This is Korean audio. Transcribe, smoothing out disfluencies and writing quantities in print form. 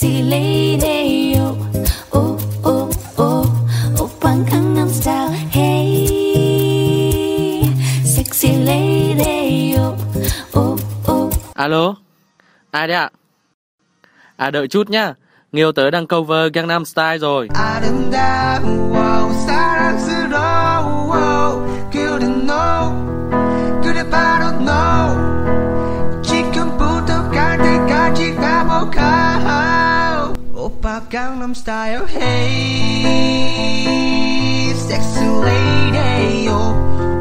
sexy lady. Oh, oh, oh, oh. 오빤 강남 style. Hey, sexy lady. Oh, oh, oh. Alo, ai đấy ạ? À đợi chút nhá, Nghiêu tớ đang cover Gangnam Style rồi. 아름다워 사랑스러워 그래 너 그래 바로 너 지금부터 갈 때까지 가볼까 오빠 강남 스타일 Hey sexy lady oh